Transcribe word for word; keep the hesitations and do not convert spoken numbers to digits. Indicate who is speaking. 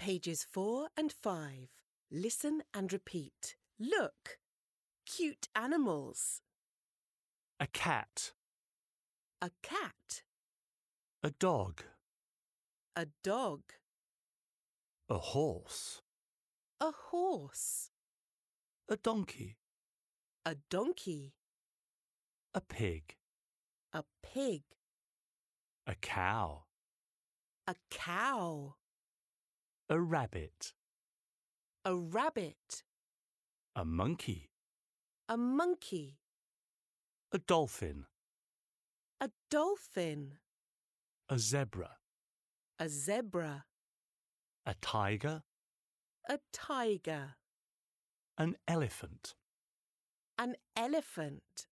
Speaker 1: pages four and five. Listen and repeat. Look! Cute animals.
Speaker 2: A cat.
Speaker 1: A cat.
Speaker 2: A dog.
Speaker 1: A dog.
Speaker 2: A horse.
Speaker 1: A horse.
Speaker 2: A donkey.
Speaker 1: A donkey.
Speaker 2: A pig.
Speaker 1: A pig.
Speaker 2: A cow.
Speaker 1: A cow.
Speaker 2: A rabbit.
Speaker 1: A rabbit.
Speaker 2: A monkey.
Speaker 1: A monkey.
Speaker 2: A dolphin.
Speaker 1: A dolphin.
Speaker 2: A zebra.
Speaker 1: A zebra.
Speaker 2: A tiger.
Speaker 1: A tiger.
Speaker 2: An elephant.
Speaker 1: An elephant.